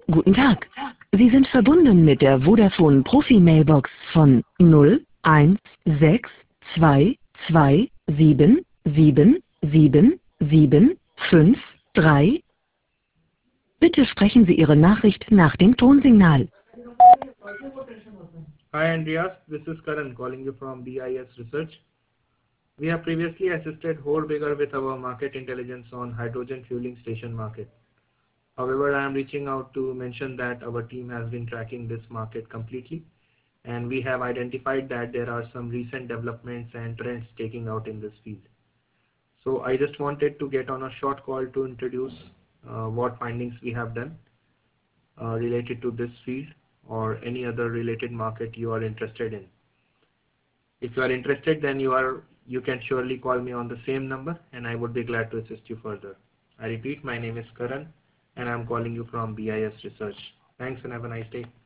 Guten Tag. Sie sind verbunden mit der Vodafone Profi Mailbox von 01622777753. Bitte sprechen Sie Ihre Nachricht nach dem Tonsignal. Hi Andreas, this is Karan calling you from BIS Research. We have previously assisted Horbigger with our market intelligence on hydrogen fueling station market. However, I am reaching out to mention that our team has been tracking this market completely, and we have identified that there are some recent developments and trends taking out in this field. So I just wanted to get on a short call to introduce what findings we have done related to this field or any other related market you are interested in. If you are interested, then you can surely call me on the same number and I would be glad to assist you further. I repeat, my name is Karan and I am calling you from BIS Research. Thanks and have a nice day.